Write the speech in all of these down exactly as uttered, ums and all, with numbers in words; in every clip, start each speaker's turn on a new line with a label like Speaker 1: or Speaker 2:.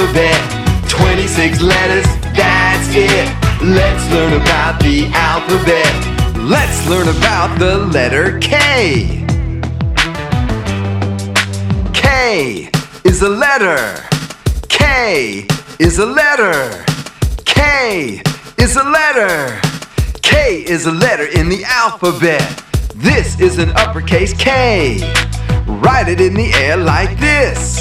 Speaker 1: alphabet. twenty-six letters, that's it. Let's learn about the alphabet. Let's learn about the letter K. K is a letter. K is a letter. K is a letter. K is a letter in the alphabet. This is an uppercase K. Write it in the air like this.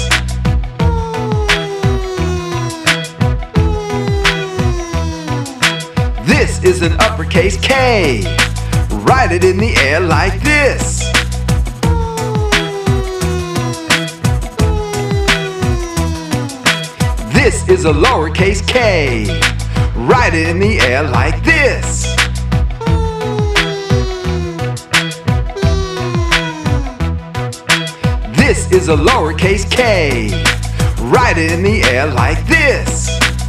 Speaker 1: This is an uppercase K. Write it in the air like this. This is a lowercase k. Write it in the air like this. This is a lowercase k. Write it in the air like this.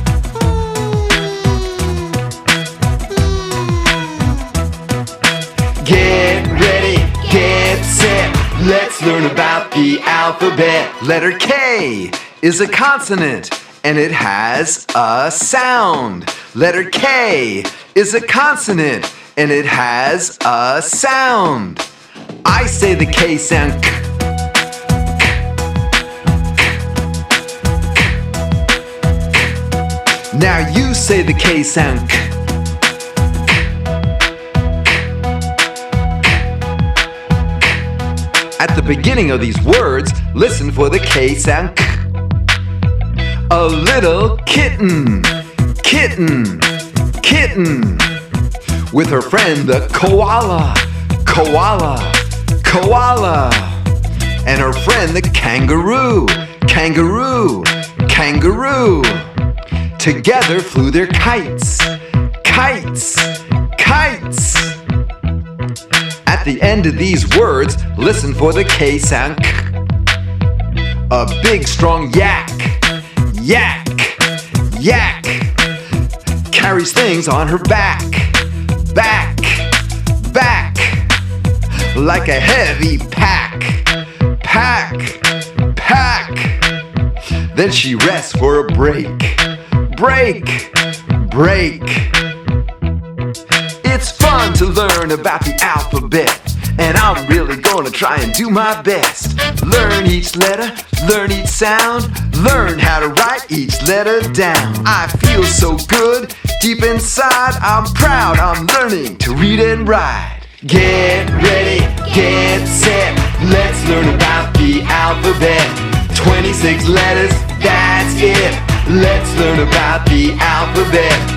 Speaker 1: Get ready, get set. Let's learn about the alphabet. Letter K is a consonant and it has a sound. Letter K is a consonant and it has a sound. I say the K sound k. Now you say the K sound k. At the beginning of these words, listen for the K sound k. A little kitten, kitten, kitten. With her friend the koala, koala, koala. And her friend the kangaroo, kangaroo, kangaroo. Together flew their kites, kites, kites. At the end of these words, listen for the K sound k. A big strong yak, yak, yak. Carries things on her back, back, back. Like a heavy pack, pack, pack. Then she rests for a break. Break, break. It's fun to learn about the alphabet, and I'm really gonna try and do my best. Learn each letter, learn each sound, learn how to write each letter down. I feel so good, deep inside, I'm proud, I'm learning to read and write. Get ready, get set, let's learn about the alphabet. twenty-six letters, that's it. Let's learn about the alphabet.